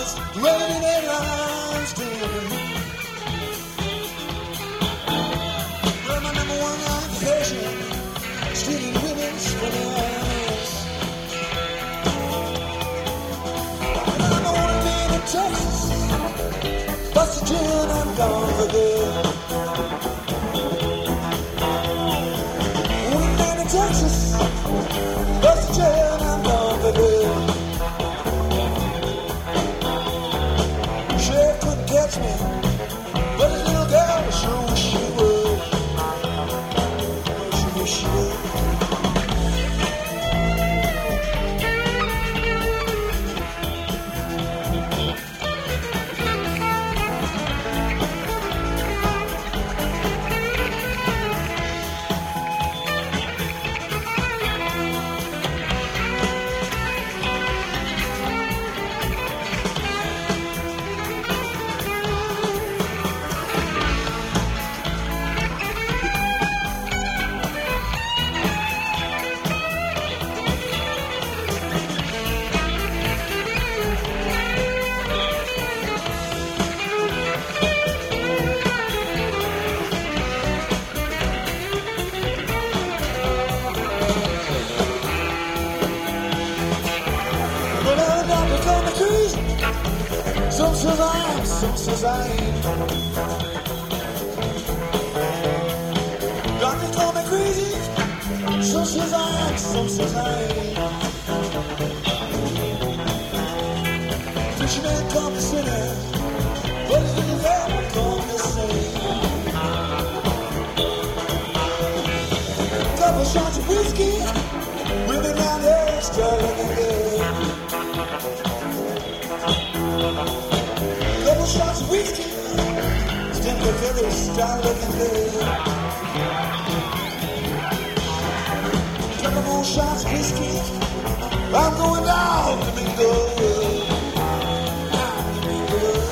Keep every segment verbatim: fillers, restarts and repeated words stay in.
was running headlines doing. Well, my number one occupation, stealing women's from their hands. And I'm on a man in Texas, bust a gin, I'm gone for good. On a man in Texas, bust a gin, I'm gone for good. Sheriff couldn't catch me, but his little girl sure wish she would. She wish she would. Some says I am, some says I ain't. Doctor told me crazy. Some says I am, some says I ain't. Fisherman come to sinner, but his little girl come to sing. Couple shots of whiskey, women round here still looking good. Couple shots of whiskey, still the very style looking good. Couple more shots of whiskey, I'm going down to be good. Down to be good.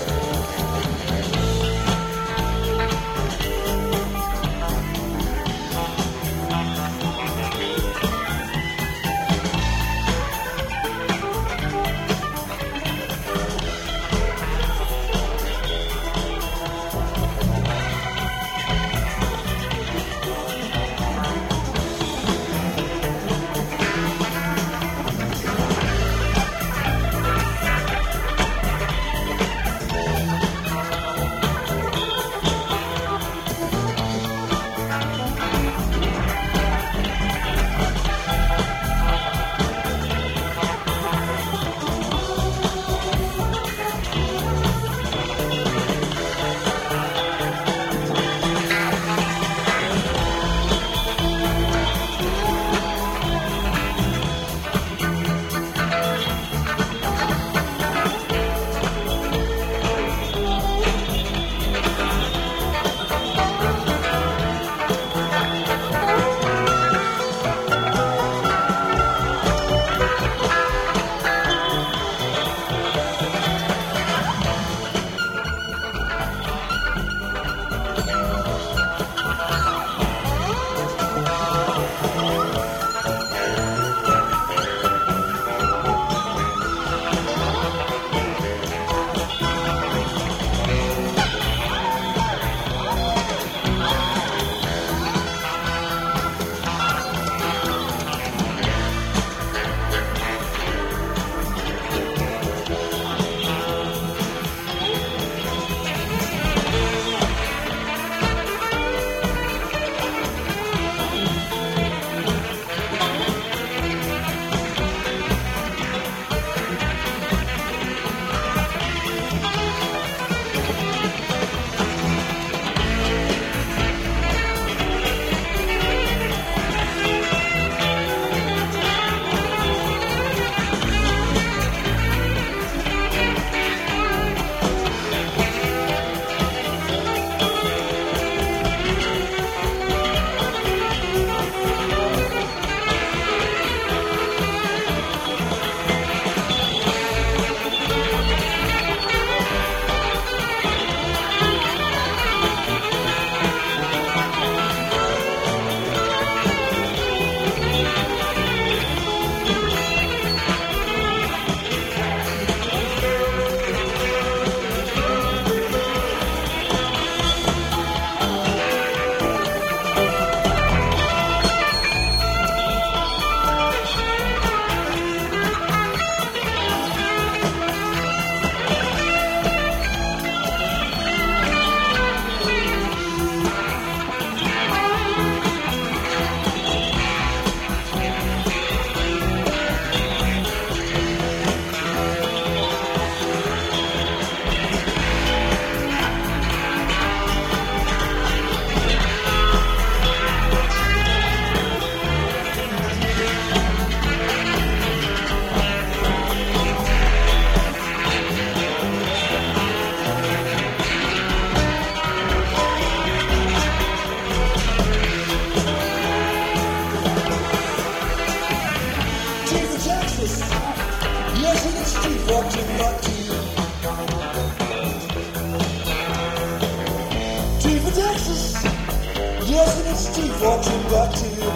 fortune but tea.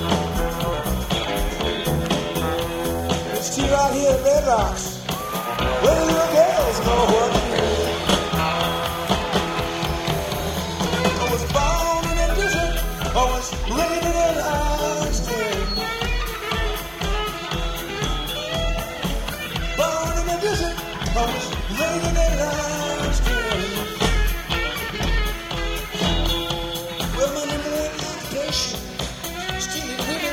It's tea right here at Red Rocks, where the little girls know what to do. I was born in a desert, I was raised in an Einstein. Born in a desert, I was raised in an Einstein. Well, my number one occupation is stealing women